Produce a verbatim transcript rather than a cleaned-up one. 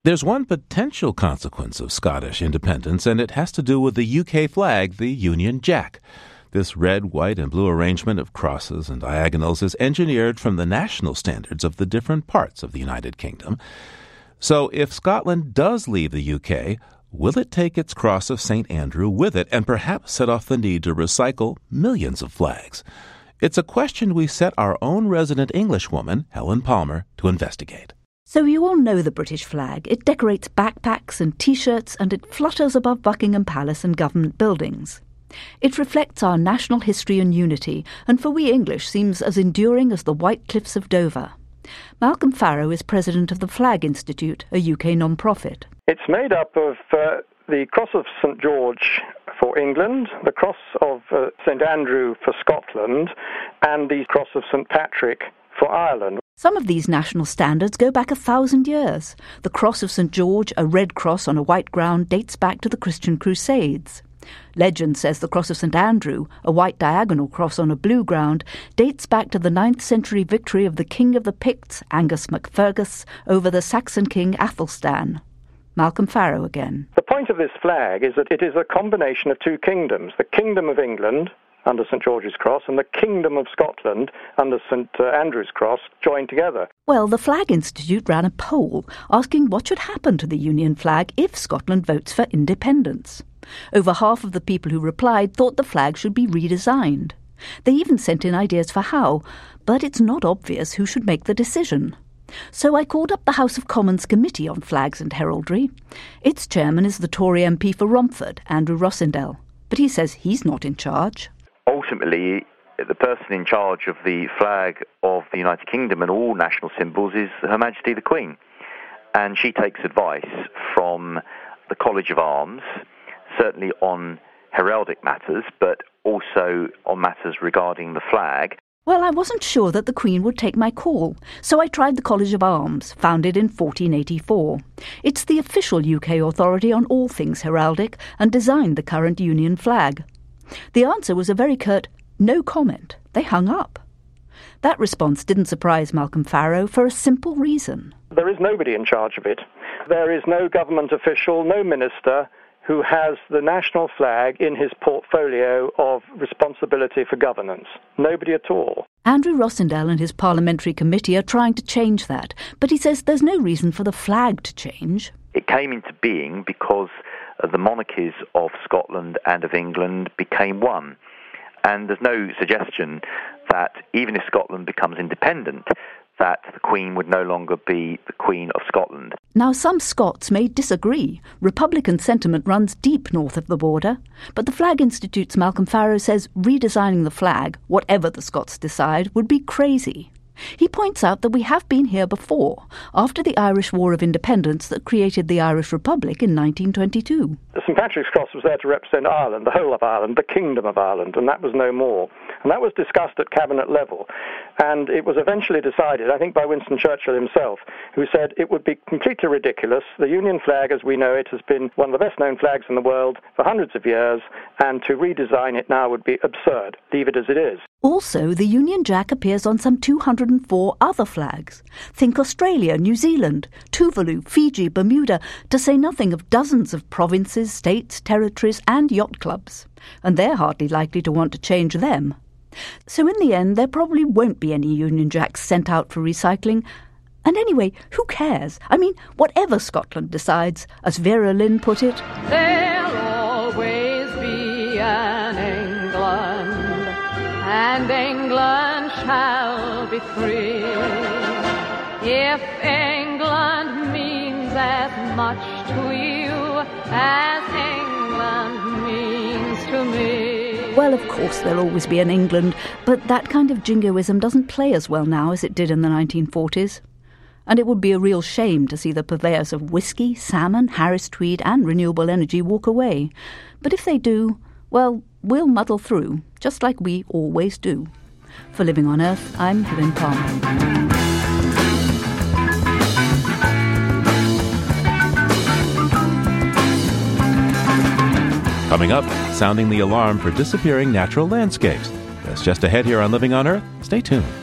There's one potential consequence of Scottish independence, and it has to do with the U K flag, the Union Jack. This red, white, and blue arrangement of crosses and diagonals is engineered from the national standards of the different parts of the United Kingdom. So if Scotland does leave the U K, will it take its cross of Saint Andrew with it and perhaps set off the need to recycle millions of flags? It's a question we set our own resident Englishwoman, Helen Palmer, to investigate. So you all know the British flag. It decorates backpacks and T-shirts, and it flutters above Buckingham Palace and government buildings. It reflects our national history and unity, and for we English seems as enduring as the White Cliffs of Dover. Malcolm Farrow is president of the Flag Institute, a U K non-profit. It's made up of uh, the Cross of Saint George for England, the Cross of uh, Saint Andrew for Scotland, and the Cross of Saint Patrick for Ireland. Some of these national standards go back a thousand years. The Cross of Saint George, a red cross on a white ground, dates back to the Christian Crusades. Legend says the Cross of Saint Andrew, a white diagonal cross on a blue ground, dates back to the ninth century victory of the King of the Picts, Angus MacFergus, over the Saxon king Athelstan. Malcolm Farrow again. The point of this flag is that it is a combination of two kingdoms, the Kingdom of England under Saint George's Cross and the Kingdom of Scotland under Saint Andrew's Cross joined together. Well, the Flag Institute ran a poll asking what should happen to the Union flag if Scotland votes for independence. Over half of the people who replied thought the flag should be redesigned. They even sent in ideas for how, but it's not obvious who should make the decision. So I called up the House of Commons Committee on Flags and Heraldry. Its chairman is the Tory M P for Romford, Andrew Rossendale, but he says he's not in charge. Ultimately, the person in charge of the flag of the United Kingdom and all national symbols is Her Majesty the Queen. And she takes advice from the College of Arms, certainly on heraldic matters, but also on matters regarding the flag. Well, I wasn't sure that the Queen would take my call, so I tried the College of Arms, founded in fourteen eighty-four. It's the official U K authority on all things heraldic and designed the current Union flag. The answer was a very curt, no comment. They hung up. That response didn't surprise Malcolm Farrow for a simple reason. There is nobody in charge of it. There is no government official, no minister who has the national flag in his portfolio of responsibility for governance. Nobody at all. Andrew Rossendale and his parliamentary committee are trying to change that, but he says there's no reason for the flag to change. It came into being because the monarchies of Scotland and of England became one. And there's no suggestion that even if Scotland becomes independent, that the Queen would no longer be the Queen of Scotland. Now, some Scots may disagree. Republican sentiment runs deep north of the border. But the Flag Institute's Malcolm Farrow says redesigning the flag, whatever the Scots decide, would be crazy. He points out that we have been here before, after the Irish War of Independence that created the Irish Republic in nineteen twenty-two. Saint Patrick's Cross was there to represent Ireland, the whole of Ireland, the Kingdom of Ireland, and that was no more. And that was discussed at cabinet level. And it was eventually decided, I think by Winston Churchill himself, who said it would be completely ridiculous. The Union flag, as we know it, has been one of the best-known flags in the world for hundreds of years, and to redesign it now would be absurd. Leave it as it is. Also, the Union Jack appears on some two hundred four other flags. Think Australia, New Zealand, Tuvalu, Fiji, Bermuda, to say nothing of dozens of provinces, states, territories and yacht clubs. And they're hardly likely to want to change them. So in the end, there probably won't be any Union Jacks sent out for recycling. And anyway, who cares? I mean, whatever Scotland decides, as Vera Lynn put it, there'll always be an England, and England shall be free. If England means as much to you as England means to me. Well, of course there'll always be an England, but that kind of jingoism doesn't play as well now as it did in the nineteen forties. And it would be a real shame to see the purveyors of whiskey, salmon, Harris Tweed and renewable energy walk away. But if they do, well, we'll muddle through, just like we always do. For Living on Earth, I'm Helen Palmer. Coming up, sounding the alarm for disappearing natural landscapes. That's just ahead here on Living on Earth. Stay tuned.